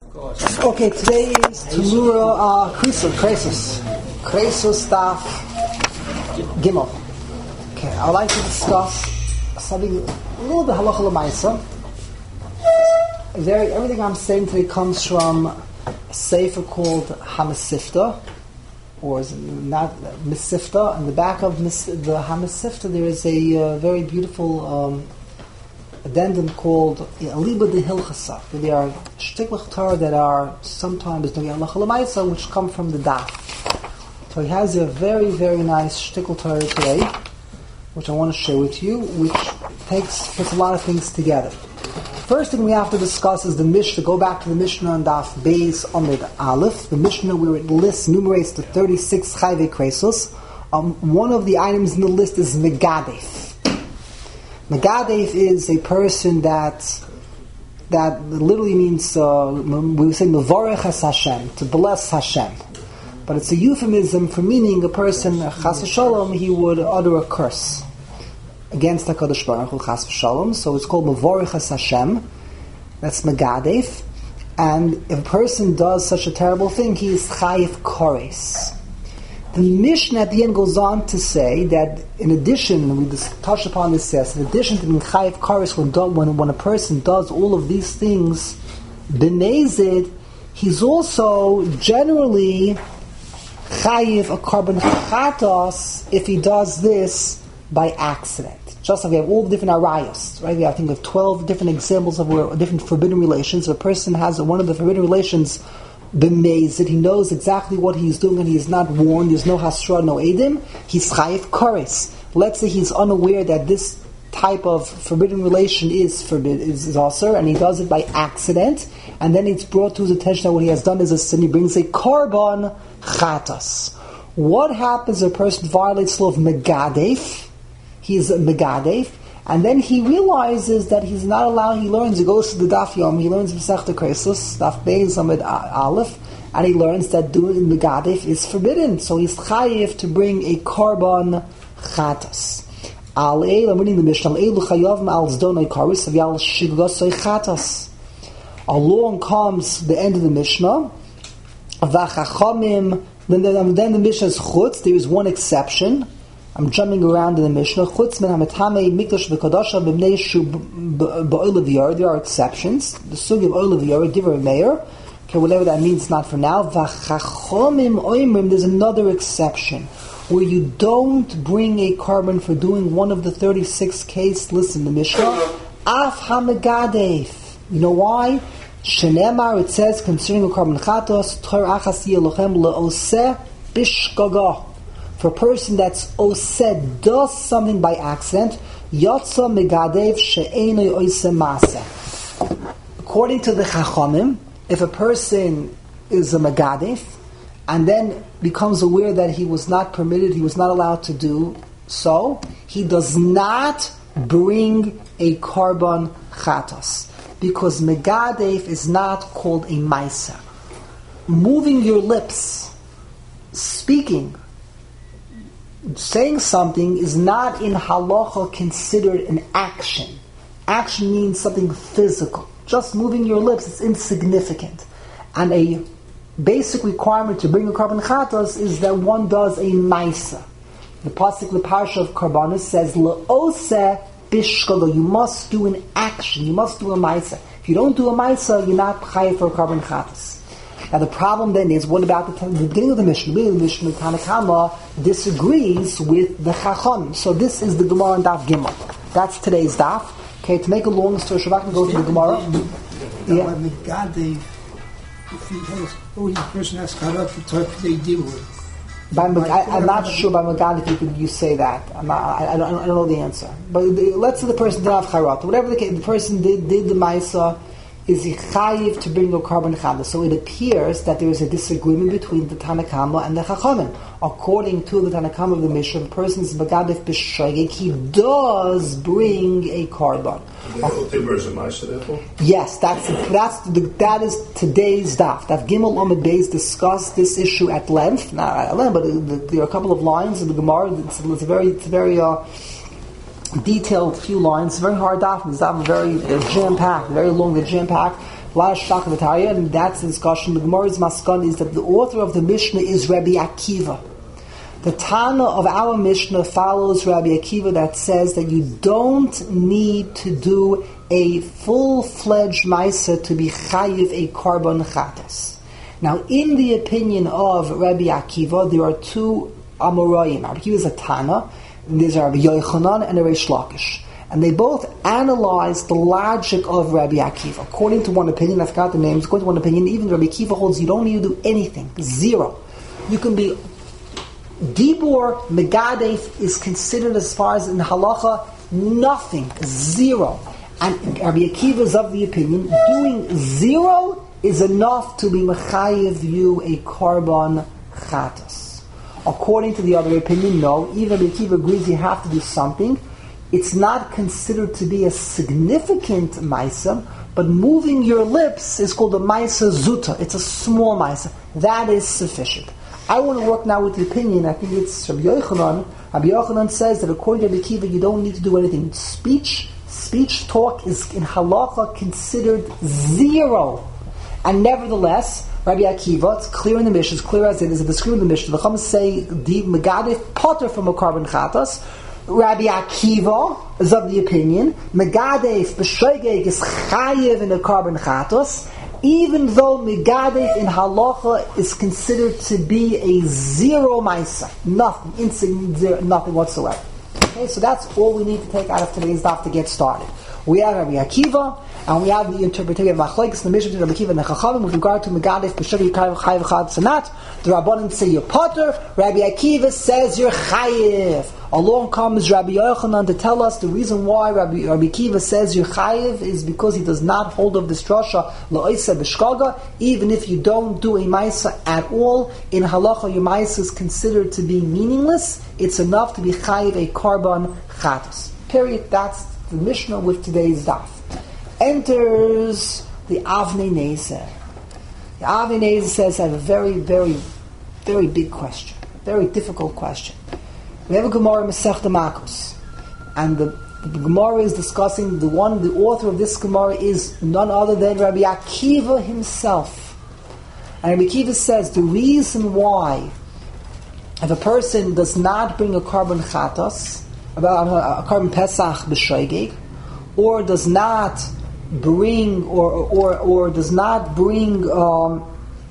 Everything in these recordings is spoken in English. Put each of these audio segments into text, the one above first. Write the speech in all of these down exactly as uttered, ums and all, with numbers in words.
Okay, today is Tamura uh, Krisus, Krisus, Krisus Daf Gimel. Okay, I'd like to discuss something a little bit halacha l'maisa. Very, everything I'm saying today comes from a sefer called Hamasifta, or is it not Misifta. In the back of Mis, the Hamasifta, there is a uh, very beautiful um, addendum called Aliba de Hilchasa. They are shtiklach Torah that are sometimes doing halacha l'maisa, which come from the daf. So he has a very, very nice shtikl Torah today, which I want to share with you, which takes puts a lot of things together. First thing we have to discuss is the Mishnah. Go back to the Mishnah on Daf Beis Amud Aleph. The Mishnah where it lists, enumerates the thirty-six chayvei kresos. Um, one of the items in the list is Megadef. Megadef is a person that that literally means uh, we would say Mevorech es Hashem, to bless Hashem. But it's a euphemism for meaning a person, chas v'shalom, he would utter a curse against HaKadosh Baruch Hu, chas v'shalom. So it's called Mevorech es Hashem. That's Megadef. And if a person does such a terrible thing, he is chayiv kores. The Mishnah at the end goes on to say that in addition, we just touched upon this, yes, in addition to being chayiv kores, when, when, when a person does all of these things, benezid, he's also generally chayiv a carbon chatos if he does this by accident. Just like we have all the different arayos, right? We have, I think, we have twelve different examples of where, different forbidden relations. If a person has one of the forbidden relations b'mezid, he knows exactly what he's doing and he is not warned, there's no hasra, no edim, he's chayiv kores. Let's say he's unaware that this type of forbidden relation is forbid, is, is also, and he does it by accident, and then it's brought to his attention that what he has done is a sin, he brings a korban chatas. What happens if a person violates the law of Megadef? He's a Megadef, and then he realizes that he's not allowed, he learns, he goes to the Daf Yom, he learns Masechta Kresos, Daf Beis Amud Aleph, and he learns that doing Megadef is forbidden, so he's chayiv to bring a korban chatas. Al I'm reading the Mishnah, Elu chayavim al zdonoi karis, avyal shigosoi chatas. Along comes the end of the Mishnah, V'chachamim, then, then, then the Mishnah is chutz, there is one exception. I'm jumping around in the Mishnah. Chutz min hametame mikdash v'kodasha b'bnei shu b'oil v'yor. There are exceptions. The sugi of oil v'yor, giver of mayor. Okay, whatever that means, not for now. V'chachomim oimrim. There's another exception where you don't bring a carbon for doing one of the thirty-six case lists in the Mishnah. Af hamegadef. You know why? Shenemar, it says concerning a carbon chatos, tor achas yelochem le'oseh bishgaga. For a person that's oseh, does something by accident, yotza megadev she'enoi oiseh maseh. According to the Chachamim, if a person is a megadev and then becomes aware that he was not permitted, he was not allowed to do so, he does not bring a korban chatas, because megadev is not called a maisa. Moving your lips, speaking, saying something is not in halacha considered an action. Action means something physical. Just moving your lips is insignificant. And a basic requirement to bring a korban chatas is that one does a maisa. The pasuk the parsha of Karbanos says le'oseh bishkala. You must do an action. You must do a maisa. If you don't do a maisa, you're not chayav for a korban chatas. Now the problem then is, what about the, the beginning of the Mishnah? The beginning of the Mishnah, Tanna Kama disagrees with the Chacham. So this is the Gemara in Daf Gimel. That's today's Daf. Okay, to make a long story short, I can go to the Gemara. Yeah. If he has, only the person has karat to talk they deal with. By Meg- I, I'm not sure by Megad if you could you say that. I'm not, I, I, don't, I don't know the answer. But the, let's say the person did have charat. Whatever the case, the person did did the Maisa. Is he chayiv to bring a korban chatas? So it appears that there is a disagreement between the Tanna Kama and the Chachamim. According to the Tanna Kama of the Mishnah, the person is megadef b'shogeg, he does bring a korban. Yes, that's that's the, that is today's daf. Daf Gimel Amud Beis discussed this issue at length. Not at length, but the, the, there are a couple of lines in the Gemara. It's, it's a very, it's very. Uh, detailed few lines, very hard daf, it's very uh, jam-packed, very long, very jam-packed. And that's the discussion. The Gemara's Maskon is that the author of the Mishnah is Rabbi Akiva. The Tana of our Mishnah follows Rabbi Akiva that says that you don't need to do a full-fledged Maisa to be Chayiv a Karban Chatas. Now, in the opinion of Rabbi Akiva, there are two Amoraim. Rabbi Akiva is a Tana, and there's Rabbi Yochanan and Reish Lakish. And they both analyze the logic of Rabbi Akiva. According to one opinion, I forgot the names, according to one opinion, even Rabbi Akiva holds you don't need to do anything. Zero. You can be... Dibur Megadef is considered, as far as in halacha, nothing. Zero. And Rabbi Akiva is of the opinion, doing zero is enough to be mechayiv you a karban chatas. According to the other opinion, no. Even Rabbi Akiva agrees you have to do something. It's not considered to be a significant maisa, but moving your lips is called a maisa zuta. It's a small maisa. That is sufficient. I want to work now with the opinion, I think it's Rabbi Yochanan. Rabbi Yochanan says that according to Rabbi Akiva, you don't need to do anything. Speech, speech talk is in halacha considered zero. And nevertheless, Rabbi Akiva, it's clear in the Mishnah, it's clear as it is, it's clear in the Mishnah. The Chacham say, the Megadef potter from a karban chatas. Rabbi Akiva is of the opinion, Megadef b'shoigeg is chayiv in a karban chatas, even though Megadef in halacha is considered to be a zero maisa, nothing, insignificant, nothing whatsoever. Okay, so that's all we need to take out of today's daf to get started. We have Rabbi Akiva, and we have the interpretation of Machlokes, the Mishnah of Rabbi Akiva and the Chachamim with regard to Megadef b'shoigeg chayiv chad sanat. The Rabbanim say you're potter. Rabbi Akiva says you're chayiv. Along comes Rabbi Yochanan to tell us the reason why Rabbi, Rabbi Akiva says you're chayiv is because he does not hold of this drasha la'oisa b'shkaga. Even if you don't do a maisa at all, in halacha your maisa is considered to be meaningless. It's enough to be chayiv a karban chatas. Period. That's the Mishnah with today's daf. Enters the Avnei Nezer. The Avnei Nezer says I have a very, very, very big question, very difficult question. We have a Gemara Masechta Makos, and the, the Gemara is discussing the one. The author of this Gemara is none other than Rabbi Akiva himself. And Rabbi Akiva says the reason why, if a person does not bring a karban chatas, about a karban pesach b'shoigeg, or does not bring, or or or does not bring, um,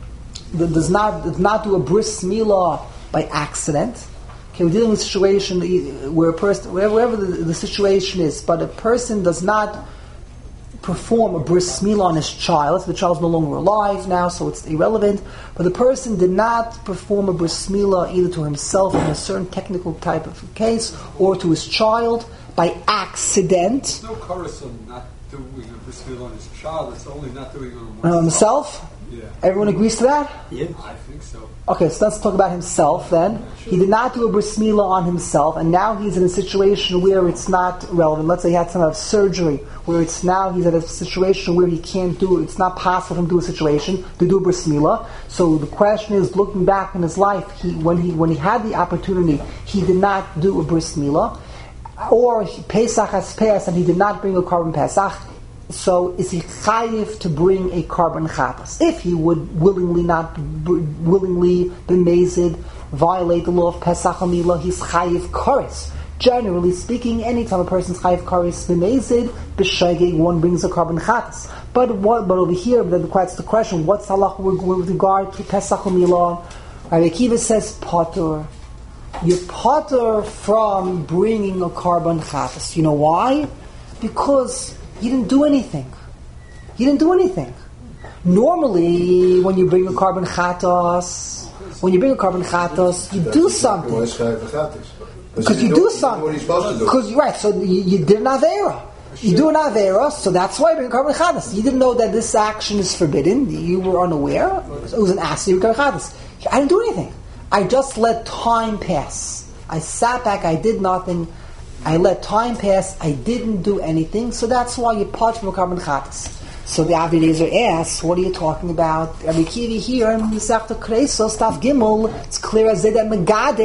does not does not do a bris milah by accident. Okay, we're dealing with a situation where a person, wherever the, the situation is, but a person does not perform a bris milah on his child. The child's no longer alive now, so it's irrelevant. But the person did not perform a bris milah either to himself in a certain technical type of case, or to his child by accident. There's no chorus on not doing a bris milah on his child. It's only not doing it on oneself. On himself? Yeah. Everyone agrees to that? Yeah, I think so. Okay, so let's talk about himself then. He did not do a bris milah on himself, and now he's in a situation where it's not relevant. Let's say he had some kind of surgery, where it's now he's at a situation where he can't do it. It's not possible for him to do a situation to do a bris milah. So the question is, looking back in his life, he when he when he had the opportunity, he did not do a bris milah, or he, Pesach has passed and he did not bring a karban Pesach. So is he chayiv to bring a karban chatas? If he would willingly not b- willingly be mazid, violate the law of Pesach Milah, he's chayiv kares. Generally speaking, anytime a person's chayiv kares be mazid, b'shegeg, one brings a karban chatas. But what? But over here, that's the question: what's the halacha with regard to Pesach Milah? Rabbi Akiva says potter. You're potter from bringing a karban chatas. You know why? Because you didn't do anything. You didn't do anything. Normally, when you bring a karban chatas, when you bring a karban chatas, you do something. Because you do something. Because right, so you, you did an avera. You do an avera, so that's why you bring a karban chatas. You didn't know that this action is forbidden. You were unaware. It was an asir karban chatas. I didn't do anything. I just let time pass. I sat back. I did nothing. I let time pass, I didn't do anything, so that's why you part from a karban chatas. So the Avnei Nezer asks, what are you talking about? Rabbi Akiva here in Masechta Kreisos, Taf Gimel, it's clear as that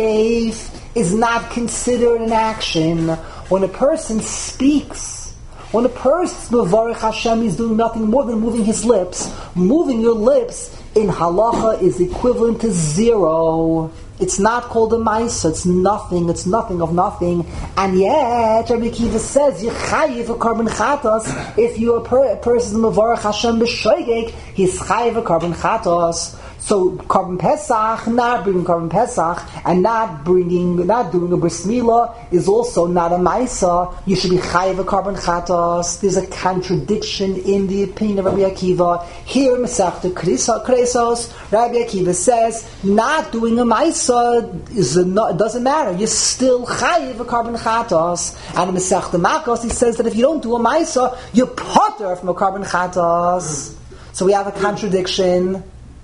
Megadef is not considered an action. When a person speaks, When a person Mevarech Hashem is doing nothing more than moving his lips, moving your lips in halacha is equivalent to zero. It's not called a ma'isa. It's nothing. It's nothing of nothing. And yet, Rabbi Akiva says, "Yechayiv a carbon chatos." If you a, per, a person mevarach Hashem b'shoigeg, he's chayiv a carbon chatos. So, carbon pesach, not bringing carbon pesach, and not bringing, not doing a bris milah is also not a ma'isa. You should be chayiv a carbon chatos. There's a contradiction in the opinion of Rabbi Akiva. Here, Masechta Kresos, Rabbi Akiva says, not doing a ma'isa is a, no, it doesn't matter. You're still chayiv a carbon chatos. And in Masechta Makos, he says that if you don't do a ma'isa, you're potter from a carbon chatos. So we have a contradiction.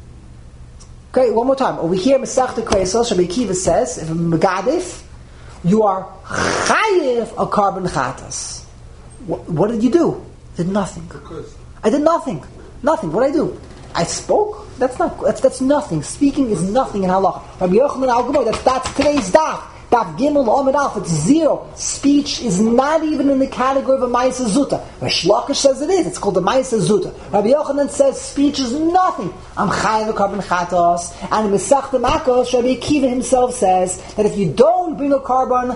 Okay, one more time. Over here, Masechta Kresos, Rabbi Akiva says, if a megadif, you are chayiv a carbon chatas. What, what did you do? I did nothing. Because I did nothing. Nothing. What did I do? I spoke? That's not. That's, that's nothing. Speaking is nothing in halakha. Rabbi Yochanan al-Gemara, that's, that's today's daf. Daf Gimel Amid Alf, it's zero. Speech is not even in the category of a Ma'aseh Zuta. Rish Lakish says it is. It's called a Ma'aseh Zuta. Rabbi Yochanan says speech is nothing. I'm chayiv a carbon chatos. And in Masechta Makos, Rabbi Akiva himself says that if you don't bring a carbon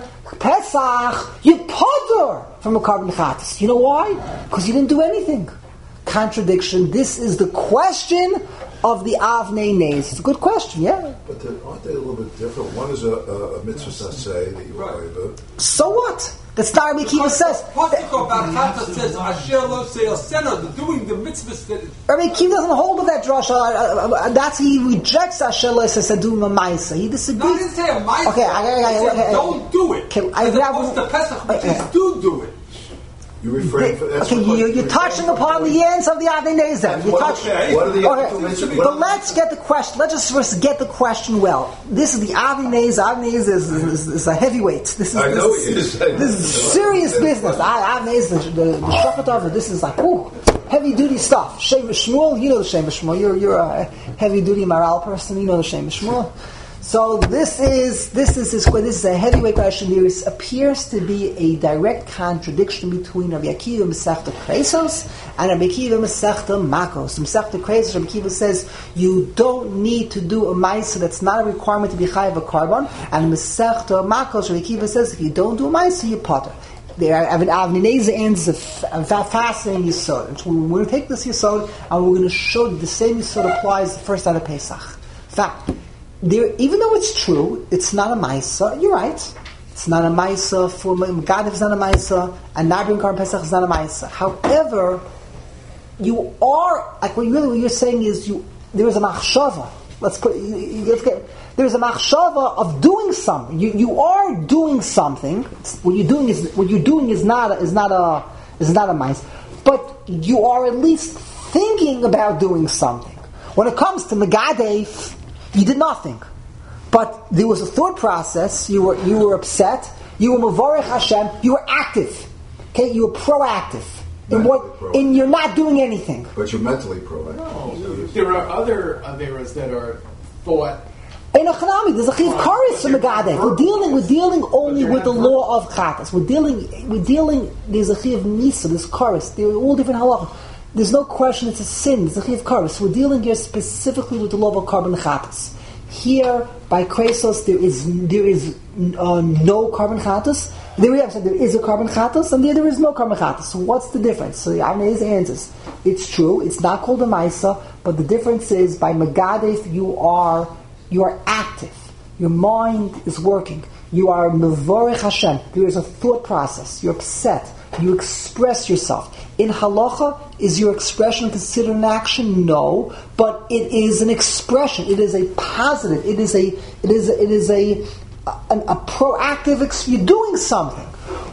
Pesach, you potter from a carbon chatos. You know why? Because you didn't do anything. Contradiction. This is the question of the Avnei Nes. It's a good question, yeah. But aren't they a little bit different? One is a, a, a mitzvah say that you are right. So what? That's not Rabbi Akiva says. Pasuk about Chata says, Asher lo se'el sena, the doing the mitzvahs that... Rabbi Akiva doesn't hold with that drasha. Uh, uh, that's he rejects Asher lo se'el doing a ma'isa. He disagrees. No, I didn't say a ma'isa. Okay, I, I, I, I, I, don't do it. Okay, I, As opposed to Pesach, which is do do it. You refrain from okay, you, you're touching upon the ends of the Avnei Nezer. You're touching. What are the Okay, but let's get the question. Let's just first get the question well. This is the Avnei Nezer. Avnei Nezer is, is, is a heavyweight. This is I this know is, it is. This is serious business. Avnei Nezer, the the Shochet of it. This is like ooh, heavy duty stuff. Shem Shmuel, you know the Shem Shmuel. You're you're a heavy duty moral person. You know the Shem Shmuel. So this is this is this, this is a heavyweight question. There is, appears to be a direct contradiction between Rabbi Akiva Masechta Kresos and Rabbi Akiva Masechta Makos. Masechta Kresos, Rabbi Akiva says you don't need to do a ma'isa. That's not a requirement to be chayiv a carbon. And Masechta Makos, Rabbi Akiva says if you don't do a ma'isa, you potter. There, Avnei Nezer ends a, f- a fascinating yisod. So we're going to take this yisod and we're going to show that the same yisod applies the first night of Pesach. In fact. There, even though it's true, it's not a ma'isa. You're right. It's not a ma'isa for Megadif. It's not a ma'isa, and not bringing carbon pesach is not a ma'isa. However, you are like what, really what you're saying is you. There is a machshava. Let's put. You, you, let's get, there is a machshava of doing something. You you are doing something. What you're doing is what you're doing is not a, is not a is not a ma'isa, but you are at least thinking about doing something. When it comes to Megadif, you did nothing, but there was a thought process. You were you were upset. You were mevorech Hashem. You were active. Okay, you were proactive. In what? Proactive. In you're not doing anything. But you're mentally proactive. No, there are other averas that are thought. In a chanami, there's a chiv karis from Megadef. We're dealing. We're dealing only with the law of chatas. We're dealing. We're dealing. There's a chiv nisa. There's karis. They're all different halachas. There's no question it's a sin. It's a chiv karis. We're dealing here specifically with the law of carbon chatas. Here, by Kresos, there is there is uh, no carbon chatas. There, we have said there is a carbon chatas, and there there is no carbon chatas. So what's the difference? So the Avnei Nezer answers. It's true. It's not called a ma'isa, but the difference is by Megadef you are you are active. Your mind is working. You are mevorech Hashem. There is a thought process. You're upset. You express yourself. In halacha, is your expression considered an action? No, but it is an expression. It is a positive. It is a. It is. A, it is a. A, a proactive. Ex- you're doing something.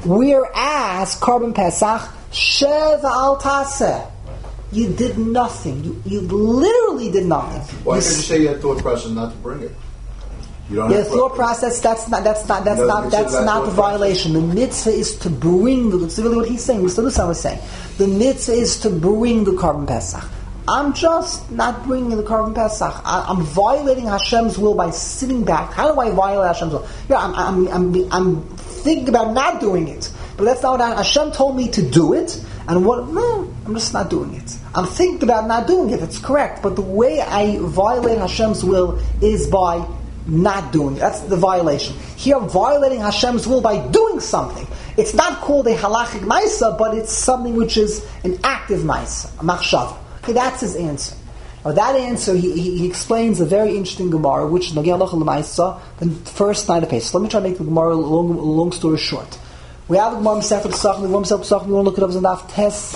Whereas carbon pesach shev al taseh, you did nothing. You you literally did nothing. Why you can't you say you had thought process not to bring it? You don't The have thought process, that's not that's not that's No, not you that's said that not the thought violation. The mitzvah is to bring the that's really what he's saying. Mister Lusan was saying. The mitzvah is to bring the carbon pesach. I'm just not bringing the carbon pesach. I, I'm violating Hashem's will by sitting back. How do I violate Hashem's will? Yeah, I'm I'm I'm, I'm thinking about not doing it. But that's not what Hashem told me to do it, And what? No, I'm just not doing it. I'm thinking about not doing it. It's correct, but the way I violate Hashem's will is by not doing it. That's the violation. Here, I'm violating Hashem's will by doing something. It's not called a halachic ma'isa, but it's something which is an active ma'isa, a machshava. Okay, that's his answer. Now that answer, he, he, he explains a very interesting Gemara, which is Nogei Halacha L'Maisa, the first night of Pesach. Let me try to make the Gemara a long, long story short. We have the Gemara Masechet Pesachim. The Gemara Masechet Pesachim. We want to look it up as a daf Tes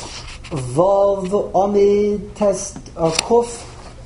Vav Omid Tes uh, Kuf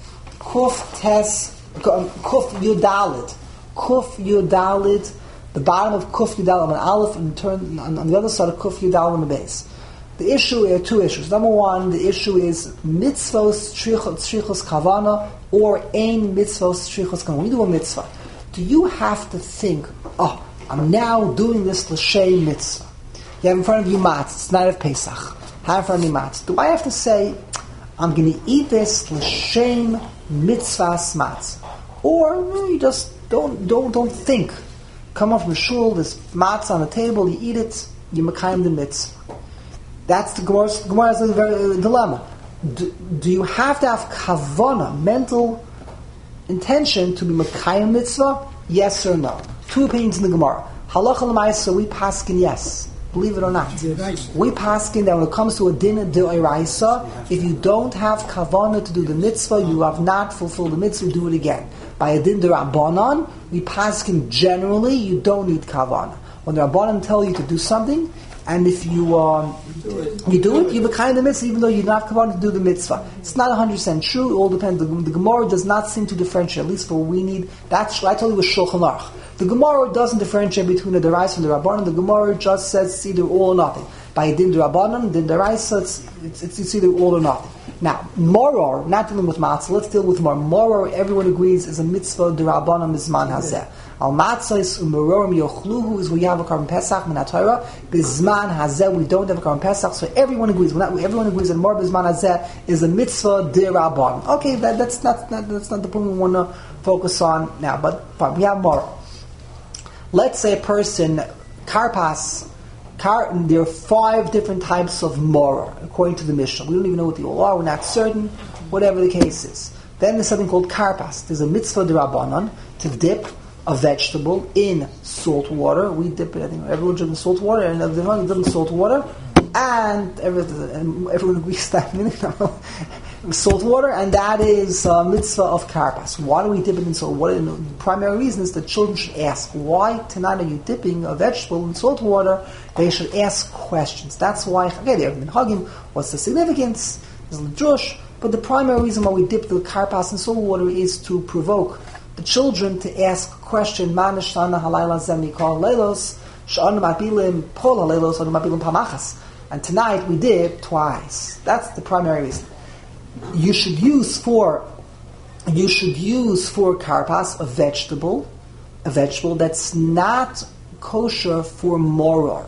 Kuf Tes Kuf Yudalid Kuf Yudalid. The bottom of Kuf Yudalid on an aleph, and turn on, on the other side of Kuf Yudalid on the base. The issue are two issues. Number one, the issue is mitzvos tzrichos kavana or ein mitzvos tzrichos kavana. When you do a mitzvah, do you have to think, oh, I'm now doing this l'shem mitzvah? You have in front of you matzah. It's night of Pesach. Have in front of me matzah. Do I have to say, I'm going to eat this l'shem mitzvahs matzah? Or no, you just don't don't don't think. Come up from the shul, there's matzah on the table, you eat it, you makayim the mitzvah. That's the Gemara's, Gemara's a very uh, dilemma. Do, do you have to have kavana, mental intention, to be makayim mitzvah? Yes or no? Two opinions in the Gemara. Halacha l'maisa, we paskin yes. Believe it or not. We paskin that when it comes to a din d'oraisa, if you don't have kavana to do the mitzvah, you have not fulfilled the mitzvah, do it again. By a din d'Rabbanan, we paskin generally, you don't need kavana. When the Rabbanan tell you to do something, and if you um, you do it, you become the mitzvah, even though you're not commanded to do the mitzvah. It's not one hundred percent true. It all depends. The, the Gemara does not seem to differentiate, at least for what we need. That's I told you with Shulchan Aruch. The Gemara doesn't differentiate between the Deraisa and the Rabbanan. The Gemara just says it's either all or nothing. By Din Rabbanan, Din Deraisa, it's, it's, it's, it's either all or nothing. Now, Moror, not dealing with Matzah, let's deal with Moror. Moror, everyone agrees, is a mitzvah D'Rabbanan Mizman Hazeh. Al Matzah is Umororim Yochluhu, is we have a Karban Pesach, Min HaTorah. Bizman Hazeh, we don't have a Karban Pesach, so everyone agrees. Not, everyone agrees that Moror Bizman Hazeh is a mitzvah D'Rabbanan. Okay, that, that's, not, not, that's not the point we want to focus on now, but fine, we have Moror. Let's say a person, Karpas, Car, there are five different types of moror, according to the Mishnah. We don't even know what they all are, we're not certain, whatever the case is. Then there's something called karpas. There's a mitzvah d'Rabbanan to dip a vegetable in salt water. We dip it, I think everyone drinks in salt water, and everyone dip in salt water, and everyone, everyone agrees that salt water, and that is a mitzvah of karpas. Why do we dip it in salt water? And the primary reason is that children should ask, why tonight are you dipping a vegetable in salt water? They should ask questions. That's why, okay, they have been hugging, what's the significance? There's a drush, but the primary reason why we dip the karpas in salt water is to provoke the children to ask a question, Ma nishtana halayla zem nikol leilos, she'anu mapilim pol halaylos, she'anu mapilim pamachas. And tonight we dip twice. That's the primary reason. You should use for you should use for karpas a vegetable, a vegetable that's not kosher for moror.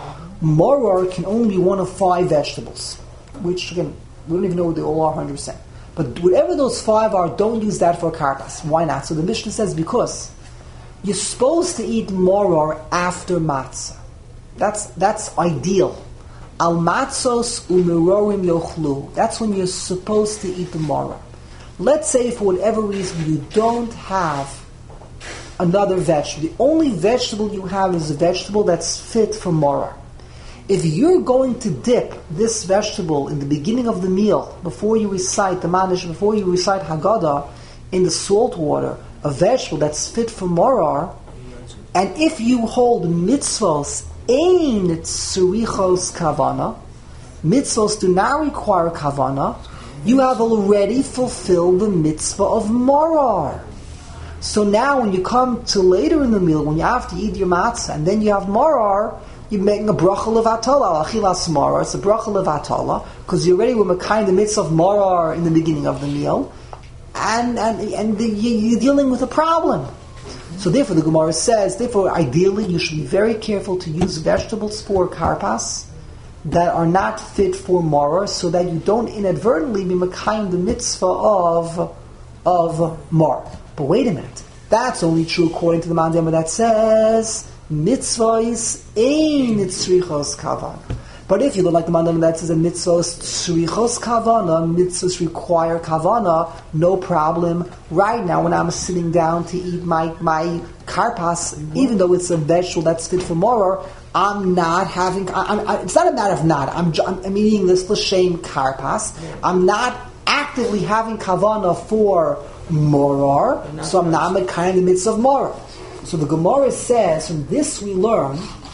Moror can only be one of five vegetables, which again we don't even know what they all are one hundred percent. But whatever those five are, don't use that for karpas. Why not? So the Mishnah says because you're supposed to eat moror after matzah. That's that's ideal. Al matzos umerorim yochlu. That's when you're supposed to eat the moror. Let's say for whatever reason you don't have another vegetable. The only vegetable you have is a vegetable that's fit for moror. If you're going to dip this vegetable in the beginning of the meal, before you recite the manish, before you recite Haggadah, in the salt water, a vegetable that's fit for moror, and if you hold mitzvos ein tzrichos kavana, mitzvos do not require kavana, you have already fulfilled the mitzvah of moror. So now when you come to later in the meal, when you have to eat your matzah, and then you have moror, you're making a bracha levatala, achilas moror. It's a bracha levatala, because you already were kind the mitzvah of moror in the beginning of the meal, and and, and the, you're dealing with a problem. So therefore the Gemara says, therefore ideally you should be very careful to use vegetables for karpas that are not fit for moror, so that you don't inadvertently be makayim the mitzvah of of moror. But wait a minute, that's only true according to the Mandama that says mitzvah is ein tzrichos kavan. But if you look like the mandam that says a mitzvahs tzrichos kavana, mitzvahs require kavana, no problem. Right now, when I'm sitting down to eat my my karpas, even though it's a vegetable that's fit for moror, I'm not having. I, I, it's not a matter of not. I'm I'm, I'm eating this l'shem karpas. I'm not actively having kavana for moror, so I'm not kind of the mitzvah of moror. So the Gemara says, from this we learn.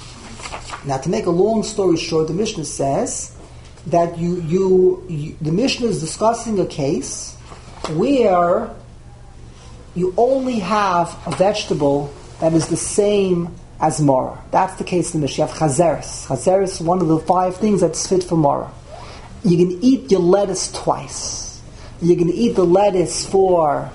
Now, to make a long story short, the Mishnah says that you, you, you the Mishnah is discussing a case where you only have a vegetable that is the same as moror. That's the case in the Mishnah. You have chazeres. Chazeres is one of the five things that's fit for moror. You can eat your lettuce twice. You can eat the lettuce for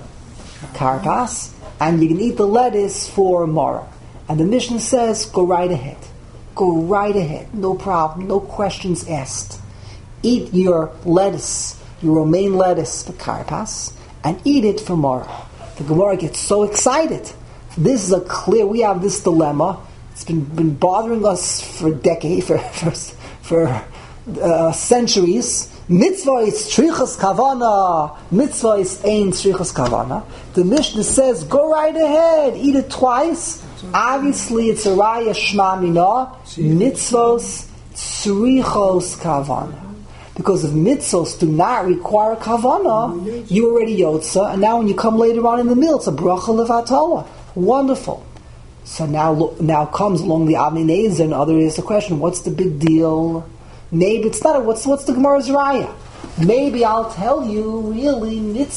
karpas, and you can eat the lettuce for moror. And the Mishnah says, go right ahead. Go right ahead. No problem. No questions asked. Eat your lettuce, your romaine lettuce for karpas, and eat it for moror. The Gemara gets so excited. This is a clear, we have this dilemma. It's been, been bothering us for decades, for, for, for uh, centuries. Mitzvah is tzrichas kavana. Mitzvah is ein tzrichas kavana. The Mishnah says, go right ahead, eat it twice. Obviously, it's a raya shma mina. Mitzvos tzrichos kavana. Because if mitzvos do not require kavana, you already yotza, and now when you come later on in the meal, it's a bracha levatola. Wonderful. So now, now comes along the Avnei Nezer, and other is the question: what's the big deal? Maybe it's not a, what's what's the Gemara's raya? Maybe I'll tell you, really,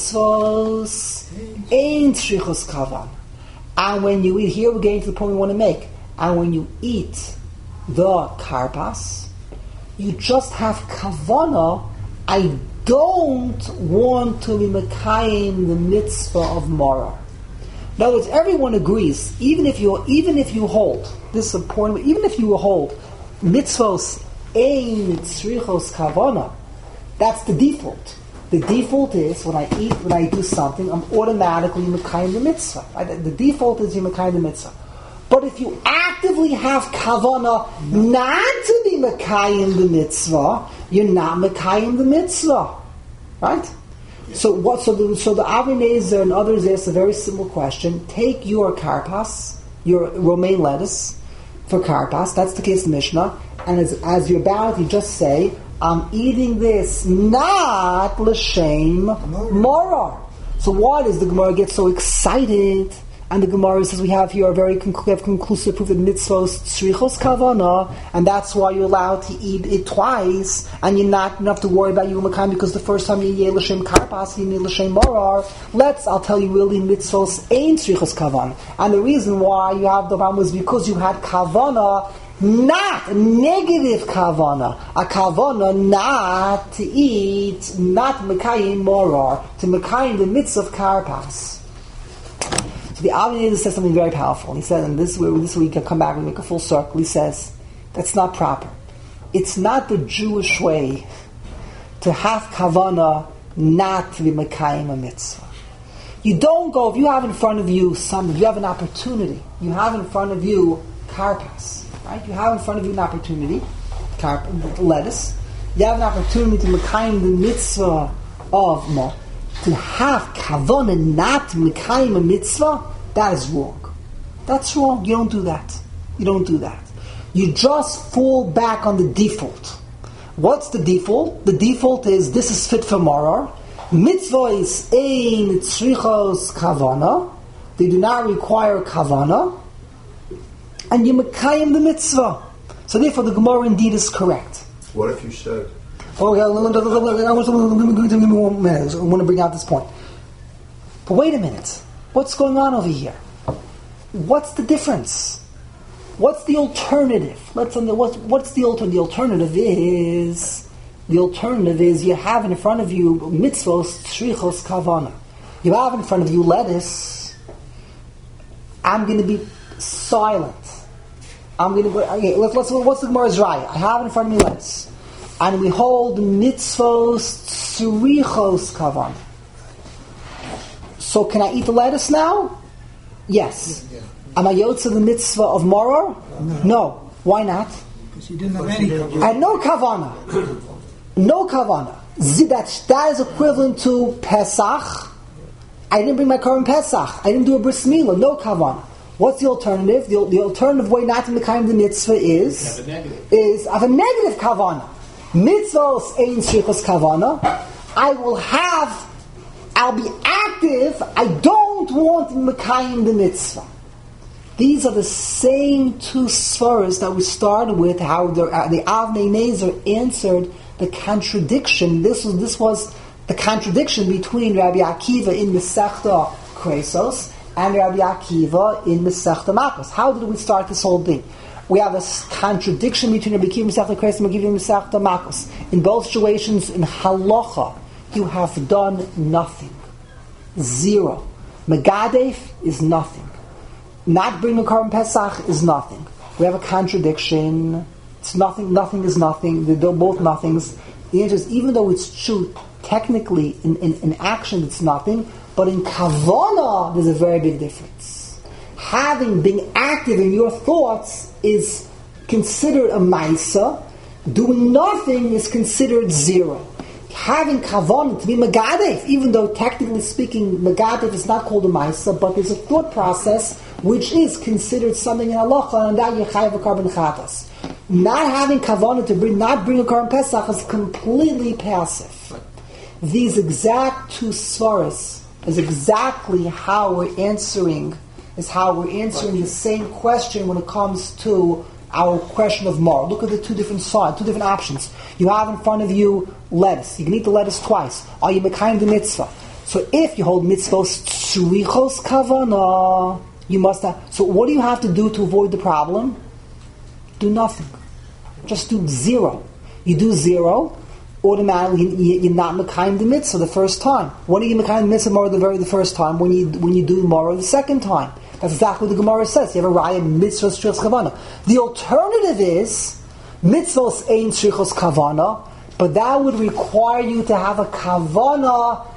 mitzvos ain't tzrichos kavan. And when you eat, here we're getting to the point we want to make. And when you eat the karpas, you just have kavana. I don't want to be mekayim the mitzvah of moror. In other words, everyone agrees. Even if you even if you hold this is important. Even if you hold mitzvos ein tzrichos kavana, that's the default. The default is when I eat, when I do something, I'm automatically mekayim the mitzvah. Right? The default is you mekayim the mitzvah. But if you actively have kavana not to be mekayim the mitzvah, you're not mekayim the mitzvah, right? So what? So the so the Avnei Nezer and others ask a very simple question: take your karpas, your romaine lettuce, for karpas. That's the case in Mishnah. And as as you're about, you just say, I'm eating this not l'shem moror. So why does the Gemara get so excited? And the Gemara says we have here a very conclu- have conclusive proof that mitzvos tzrichos kavana, and that's why you're allowed to eat it twice, and you're not enough to worry about Yom HaKayim because the first time you eat l'shem karpas, you eat l'shem moror. Let's, I'll tell you really, mitzvos ain't tzrichos kavana, and the reason why you have the Ram was because you had kavana. Not negative kavana, a kavana not to eat, not mekayim moror, to mekayim the mitzvah of karpas. So the Avnei Nezer says something very powerful. He said, and this, this week I'll come back and make a full circle. He says, that's not proper. It's not the Jewish way to have kavana not to be mekayim a mitzvah. You don't go, if you have in front of you something, if you have an opportunity, you have in front of you karpas. Right? You have in front of you an opportunity, carp, lettuce. You have an opportunity to mekayim the mitzvah of mo. To have kavana not mekayim a mitzvah, that is wrong. That's wrong. You don't do that. You don't do that. You just fall back on the default. What's the default? The default is this is fit for moror. Mitzvah is ein tzrichos kavana. They do not require kavana. And you mekayim the mitzvah. So therefore the Gemara indeed is correct. What if you said... Oh, yeah, I want to bring out this point. But wait a minute. What's going on over here? What's the difference? What's the alternative? Let's what's, what's the alternative? The alternative is the alternative is you have in front of you mitzvos tzrichos kavana. You have in front of you lettuce. I'm going to be silent. I'm going to go. Okay, let's, let's. What's the Gemara's raya? I have in front of me lettuce, and we hold mitzvos tzrichos kavan. So can I eat the lettuce now? Yes. Yeah. Am I yotze the mitzvah of moror? No. No. Why not? Because you didn't have any cover. And no kavana. No kavana. Z- That, that is equivalent to Pesach. I didn't bring my korban Pesach. I didn't do a bris milah. No kavana. What's the alternative? The, the alternative way not to make the mitzvah is is of a negative kavana. Mitzvahs ein shrichos kavana. I will have. I'll be active. I don't want to make the mitzvah. These are the same two svaras that we started with. How the, uh, the Avnei Nezer answered the contradiction. This was this was the contradiction between Rabbi Akiva in Masechta Kresos and Rabbi Akiva in Masechta Makos. How did we start this whole thing? We have a contradiction between Rabbi Akiva in Masechta Kresos and Rabbi Akiva in Masechta Makos. In both situations, in halacha, you have done nothing, zero. Megadef is nothing. Not bringing a korban Pesach is nothing. We have a contradiction. It's nothing. Nothing is nothing. They're both nothings. The answer is, even though it's true technically in, in, in action, it's nothing. But in kavanah, there's a very big difference. Having been active in your thoughts is considered a ma'isa. Doing nothing is considered zero. Having kavanah to be megadef, even though technically speaking, megadef is not called a ma'isa, but there's a thought process which is considered something in halacha, and that you chayav a korban chatas. Not having kavanah to bring, not bring a korban pesach is completely passive. These exact two svaras is exactly how we're answering, is how we're answering the same question when it comes to our question of mar. Look at the two different sides, two different options. You have in front of you lettuce. You can eat the lettuce twice. Are you mekayim the mitzvah? So if you hold mitzvos tzrichos kavanah, you must have. So what do you have to do to avoid the problem? Do nothing. Just do zero. You do zero, automatically you, you're not mekayim the mitzvah the first time. When are you mekayim the mitzvah more the very the first time? When you when you do more the second time. That's exactly what the Gemara says. You have a raya mitzvah strichos kavana. The alternative is mitzvahs ein strichos kavana, but that would require you to have a kavana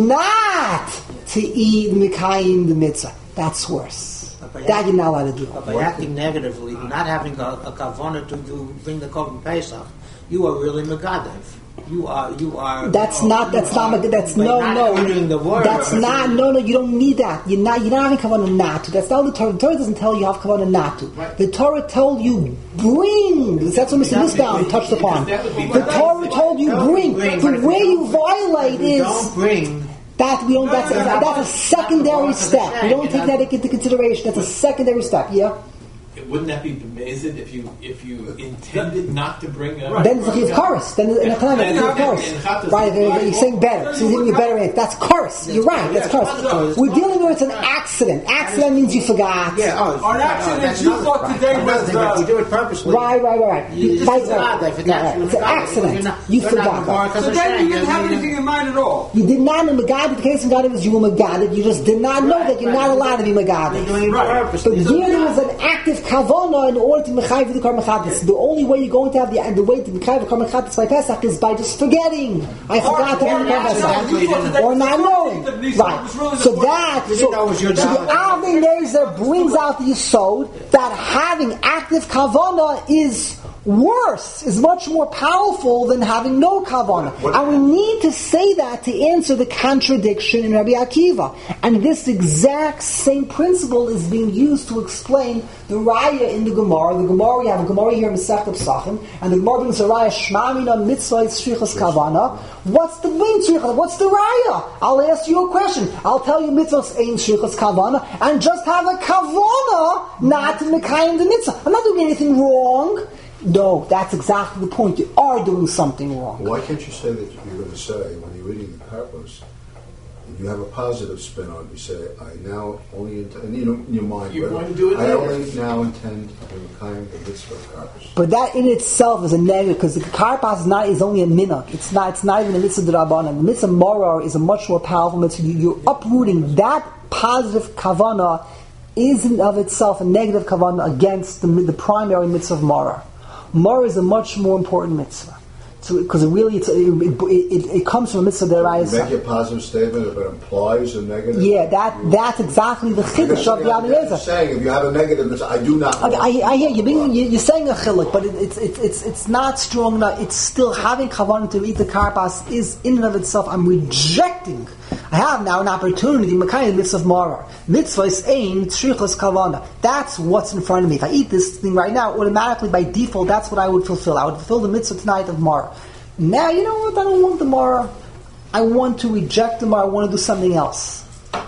not to eat mekayim the mitzvah. That's worse. That you're not allowed to do. But by acting negatively, not having a, a kavana to do, bring the korban pesach, you are really megadev. You are, you are. That's you know, not. That's are, not. That's by no, not no. uttering the word, That's not. No, no. You don't need that. You're not. You're not having kavanah not to. That's not the Torah. The Torah doesn't tell you have kavanah not to. Right. The Torah told you bring. That's what Mister Nisbaum touched upon. The Torah told you bring. The way you violate is don't bring. That we don't. That's a, that's a secondary step. We don't take that into consideration. That's a secondary step. Yeah. Wouldn't that be amazing if you if you intended not to bring a... Right. Then it's a chiv chorus. Then in a time it's a chorus. Right, you're saying better. So you're giving you a better answer. That's chorus. You're right, that's chorus. We're dealing with an accident. Accident means you forgot. Yeah, oh, Or an accident you thought today was... If you do it purposely... Right, right, right. You fight right. It's an accident. You forgot. So then you didn't have anything in mind at all. You did not know Megaded. The case of God was you were Megaded. You just did not know that you're not allowed to be Megaded. You're doing it purposely. But here there was an active kavana in order to mechayiv the korban chatas. The only way you're going to have the the way to mechayiv the korban chatas by Pesach is by just forgetting. I forgot to bring the korban Pesach, or not knowing. Right. So that so, so the Avnei Nezer brings out the yisod that having active kavana is worse, is much more powerful than having no kavana. And we need to say that to answer the contradiction in Rabbi Akiva. And this exact same principle is being used to explain the raya in the Gemara. The Gemara, we have a Gemara here in Masechet Pesachim, and the Gemara brings a raya, Shma Mina Mitzvah Tzrichos Kavana. What's the main tzrichos? What's the raya? I'll ask you a question. I'll tell you mitzvahs ain't tzrichos kavana, and just have a kavana not to mekayim the mitzvah. I'm not doing anything wrong. No, that's exactly the point. You are doing something wrong. Why can't you say that you're going to say, when you're reading the parapos, you have a positive spin on it, you say, I now only intend, you know, in your mind, You're going to do it I later. only now intend to kind the mitzvah of parapos. But that in itself is a negative, because the karpas is not is only a minhag. It's not. It's not even a mitzvah d'Rabbanan. The mitzvah morar is a much more powerful mitzvah. You're uprooting that positive kavana. Is in of itself a negative kavana against the, the primary mitzvah of morar. Morar is a much more important mitzvah. because it really it's, it, it, it, it comes from a mitzvah You deraisa. make a positive statement if it implies a negative. Yeah, that you- that's exactly the chiddush of the I'm Eliezer. saying if you have a negative, it's, I do not. Okay, want I, I hear you. Being, you. You're saying a chiluk, but it, it's it's it's it's not strong enough. It's still having kavanah to eat the karpas is in and of itself. I'm rejecting. I have now an opportunity. Makayim mitzvah mara. Mitzvah is ain tzrichos kavanah. That's what's in front of me. If I eat this thing right now, automatically by default, that's what I would fulfill. I would fulfill the mitzvah tonight of mara. Now you know what? I don't want the mara. I want to reject the mara. I want to do something else.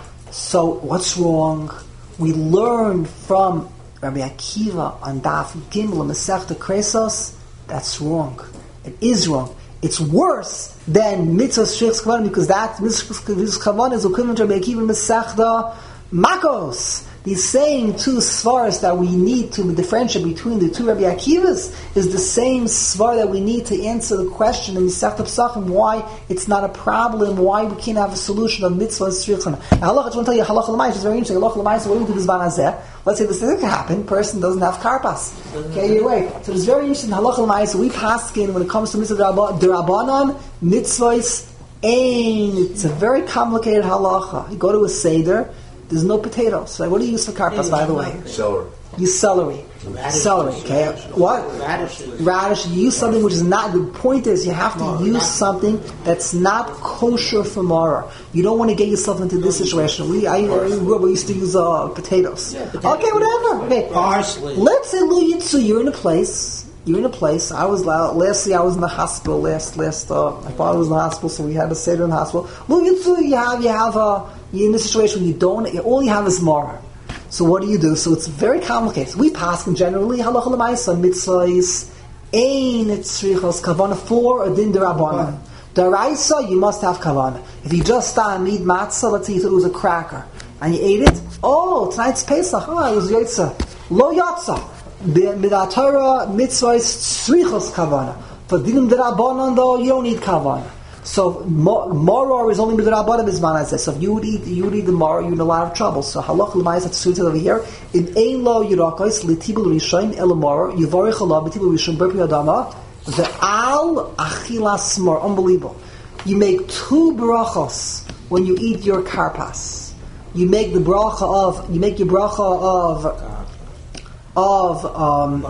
So what's wrong? We learn from Rabbi Akiva on Daf Gimel Masechta Kresos. That's wrong. It is wrong. It's worse than Mitzvah Shrichs Kavanah because that Mitzvah Kavanah is equivalent to Rabbi Akiva Masechta Makos. These same two svaras that we need to differentiate between the two Rabbi Akivas is the same svar that we need to answer the question in Masechta Pesachim why it's not a problem, why we can't have a solution of mitzvah and shrichana. Now, halacha, I just want to tell you, halacha l'mayis is very interesting. Halacha l'mayis, what do we do this ban hazeh? Let's say this doesn't happen. Person doesn't have karpas. Okay, you're right. So it's very interesting. Halacha l'mayis, we paskin when it comes to mitzvah d'Rabbanan, mitzvahs ain. It's a very complicated halacha. You go to a seder. There's no potatoes. So what do you use for karpas, by the way? Celery. You use celery. Radish. Celery, okay? What? Radishes. Radish. You use something which is not, the point is you have to No, use not- something that's not kosher for Mara. You don't want to get yourself into this situation. We, I, I we used to use uh, potatoes. Yeah, potatoes. Okay, whatever. Okay. Parsley. Let's say, Lu Yitzu, you're in a place, you're in a place, I was, uh, last year I was in the hospital, last, last, uh, my father was in the hospital, so we had to stay in the hospital. Lu Yitzu, you have, you have, uh, you're in a situation where you don't, all you have is Mara. So what do you do? So it's very complicated. We pass in generally halacha l'maisa mitzvahs ein tzrichos kavana for a din derabanan. Deraisa you must have kavana. If you just start and eat matzah, let's say you thought it was a cracker and you ate it. Oh, tonight's Pesach. Oh, it was yotza. Lo yotza. Midatara mitzvahs tzrichos kavana. For dinim derabanan though you don't need kavana. So maror is only midrabanan bisman as this. So if you would eat, you would eat the maror, you're in a lot of trouble. So halach l'mayis that's suited over here. In ein lo yirakos litibul rishon el maror yivarich Allah betibul rishon berpi adama the al achilas mar. Unbelievable. You make two brachos when you eat your karpas. You make the bracha of you make your bracha of of um,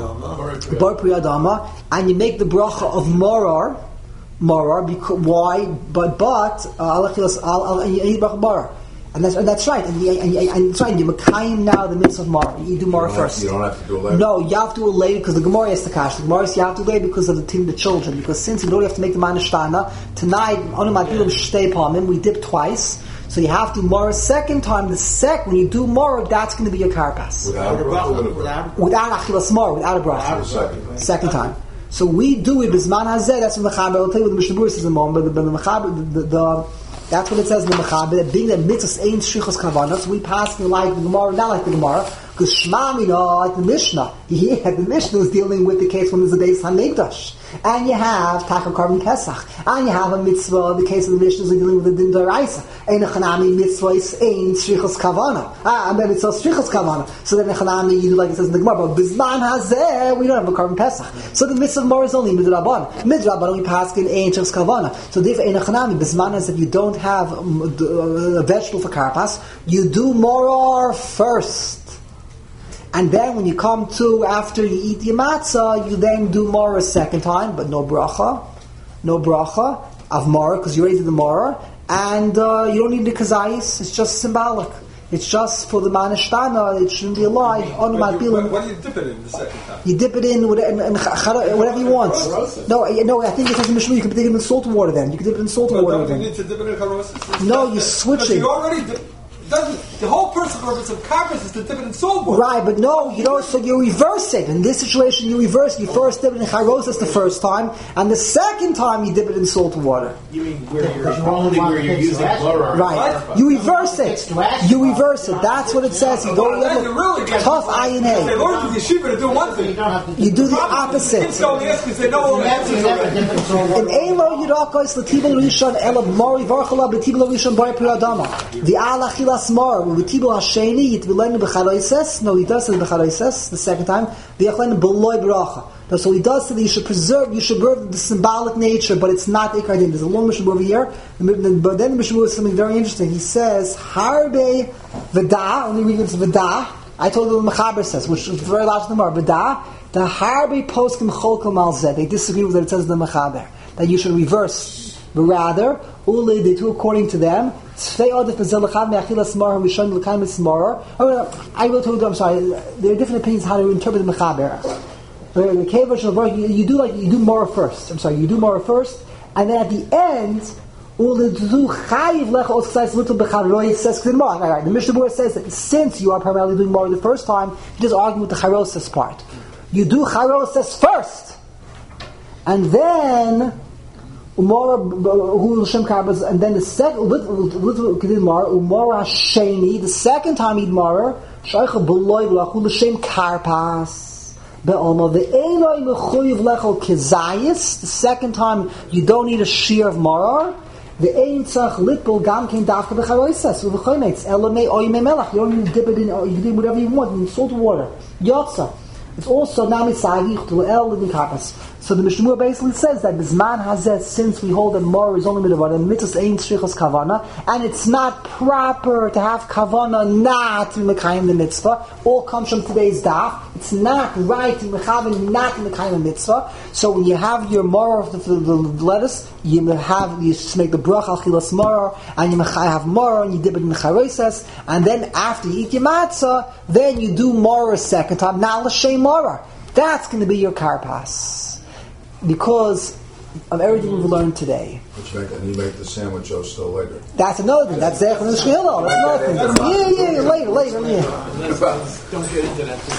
bar pri adama, and you make the bracha of maror. Marar, because why? But but alachilas al and you eat marar, and that's and that's right, and you, and, you, and that's right. You makayim now the mitzvah of marar. You do marar first. You don't have to do it later. No, you have to do it later because the Gemara is the kash. The Gemara is you have to do it because of the team, the children. Because since you don't have to make the manishtana tonight, on matilim shtei palmim we dip twice, so you have to do marar second time. The second when you do marar, that's going to be your karpas Without a bracha, with a bracha. without achilas marar, without a bracha. Second. Second time. So we do it bisman hazeh. That's what the Mechaber. I'll tell you what the Mishnah Berurah says in a moment. But the, the Mechaber, the, the, that's what it says in the Mechaber. That being that mitzvahs ain't shrichos kavanah, so we pass the like the Gemara, not like the Gemara, because Shema Mina like the Mishnah. Yeah, the Mishnah is dealing with the case when there's a Beis Hamikdash, and you have Takam Karban Pesach, and you have a mitzvah. The case of the Mishnah is dealing with the Din D'Oraisa. Ein echanami mitzvah is ein shrichos kavanah. Ah, and then it's a shrichos kavanah. So then echanami you do like it says in the Gemara, but bisman hazeh we don't have a Karban Pesach. So the mitzvah of Mor is only midrabanan. Midrabanan we pass in ein shrichos kavanah. So therefore ein echanami bisman hazeh if you don't have um, a vegetable for karpas, you do moror first. And then when you come to, after you eat your matzah, you then do moror a second time, but no bracha. No bracha of moror, because you already did the moror. And uh, you don't need the kazayis, it's just symbolic. It's just for the manishtana, it shouldn't be alive. What, what, you, what, what do you dip it in the second time? You dip it in with, in, in, whatever you want. No, no, I think it says in Mishnah you can dip it in salt water then. You can dip it in salt But water don't you then. need to dip it in charosis? No, you switch Because it. You already dip, doesn't, the whole purpose of karpas is to dip it in salt water. Right, but no, you know, so you reverse it. In this situation, you reverse. You first dip it in charosis the first time, and the second time you dip it in salt water. You mean where you're only where you're using blur? Right. You reverse it. You reverse it. That's what it says. You don't Then you really get tough ayin They hay. learn to the yeshiva to do one thing. You do the opposite. Kids go ask because they know all the answers already. In Elo Yirakos Latibel Rishon Elab Mori Varchala Betibel Rishon Bar Piradama. The Alachilas Mar Betibel Hasheni Yitvilen B'Charoises. No, he does it B'Charoises the second time. The Yachlen Beloy Bracha. That's what he does. So that you should preserve, you should preserve the symbolic nature, but it's not Ikar Din. There's a long Mishnah over here, but then the Mishnah is something very interesting. He says, Harbe V'da, only reading it's V'da. I told you what the Mechaber says, which is very logical in the Gemara. V'da, the Harbe Poskim Cholkom Al Zeh. They disagree with what it says in the Mechaber, that you should reverse, but rather, Ule, they do according to them, I will tell you, I'm sorry, there are different opinions how to interpret the Mechaber. You, you do like you do Mora first. I'm sorry, you do Mora first, and then at the end, says the Mishnah Berurah says that since you are primarily doing Mora the first time, you just argue with the Charosis part. You do Charosis first, and then Umora who Shem Karbas, and then the second with Umora Sheni, the second time he'd Mora Shaycha Beloy V'Lachul L'Shem Karpas. The second time you don't need a shear of marar. The ein tzach litpul gam kein dafka b'charoisas u'v'choymetz elamei oymei melach. You don't need to dip it in, or you can do whatever you want in salt water. Yotza. It's also namitzagich to el living karpas. So the Mishnah Berurah basically says that Bisman Hazeh, since we hold that Mor is only mitzvah and mitzvahs ain't shrichos kavana, and it's not proper to have kavana not to mekayim the mitzvah. All comes from today's daf. It's not right to mekayim not to mekayim the mitzvah. So when you have your Mor of the, the, the lettuce, you have you just make the brach al chilas Mor, and you have Mor and you dip it in the charoisas, and then after you eat your matzah, then you do Mor a second time. Now l'shem Mor. That's going to be your karpas. Because of everything we've learned today. Which make, and you make the sandwich oh still later. That's another thing. That's Zech and the Shchilo. That's another thing. Yeah, yeah, later, later, yeah. Don't get into that.